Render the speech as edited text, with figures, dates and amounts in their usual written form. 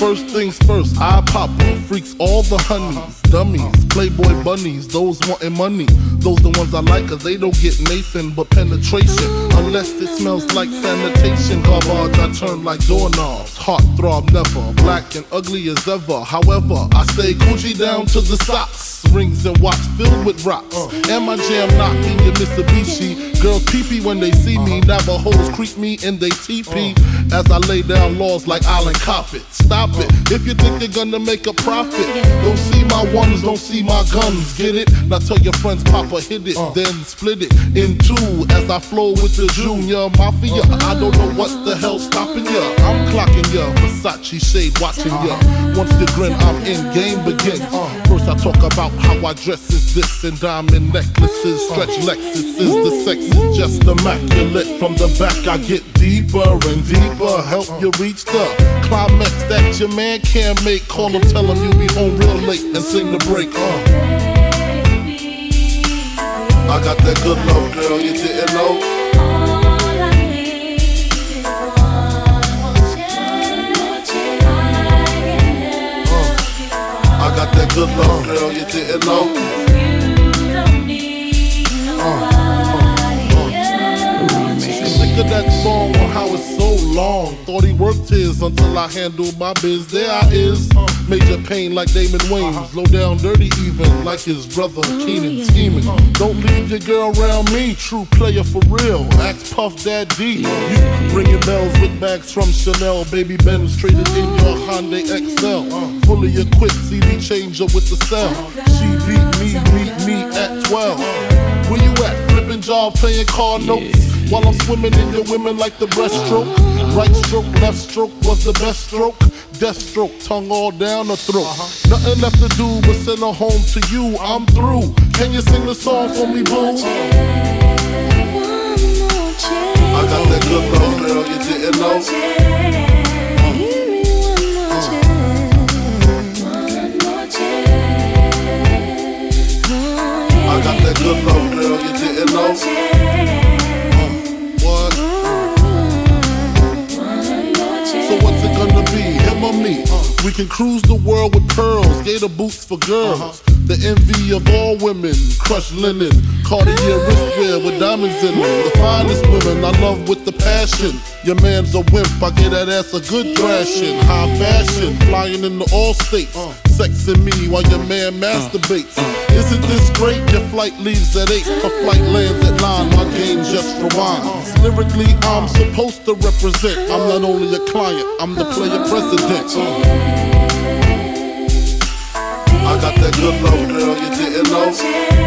first things first, I pop her. Freaks all the honeys, dummies, playboy bunnies, those wanting money. Those the ones I like, cause they don't get Nathan but penetration. Unless it smells like sanitation. Garbage, I turn like doorknobs. Heart throb never, black and ugly as ever. However, I stay Gucci down to the socks. Rings and watch filled with rocks. And my jam knocking your Mitsubishi. Girls pee-pee when they see me. Navajos creep me and they TP. As I lay down laws like Island Cop it. Stop it, if you think you're gonna make a profit. Don't see my ones, don't see my guns. Get it? Now tell your friends Papa hit it, then split it in two. As I flow with the Junior Mafia. I don't know what the hell's stopping ya. I'm clocking ya, Versace shade watching ya. Once you grin, I'm in, game begins. First I talk about how I dress is this, and diamond necklaces, stretch Lexuses. The sex is just immaculate. From the back I get deeper and deeper. Help you reach the climax that your man can't make. Call him, tell him you'll be home real late and sing the break. I got that good love, girl, you didn't know. I got that good love, girl, you didn't know. Sick of that song on how it's so long. Thought he worked his until I handled my biz. There I is, major pain like Damon Wayans. Low down dirty even like his brother Keenan scheming. Don't leave your girl around me, true player for real. Ask Puff Daddy. You ringing bells with bags from Chanel. Baby Benz traded in your Hyundai XL. Fully equipped CD changer with the cell. She beat me at 12. Where you at? Flipping job, playing car notes. While I'm swimming in your women like the breaststroke. Right stroke, left stroke was the best stroke. Death stroke, tongue all down the throat. Nothing left to do but send her home to you. I'm through. Can you sing the song for me, boo? I got that good love, girl, you didn't know. I got that good love, girl, you didn't know. What? So what's it gonna be, him or me? We can cruise the world with pearls, gator boots for girls. The envy of all women, crushed linen, Cartier wristwear with diamonds in them. The finest women I love with the passion. Your man's a wimp, I get that ass a good thrashing. High fashion, flying in the all states. Sexing me while your man masturbates. Isn't this great? Your flight leaves at 8, her flight lands at 9. My game just rewinds. Lyrically, I'm supposed to represent. I'm not only a client, I'm the player president. I got that good love, girl, you didn't know.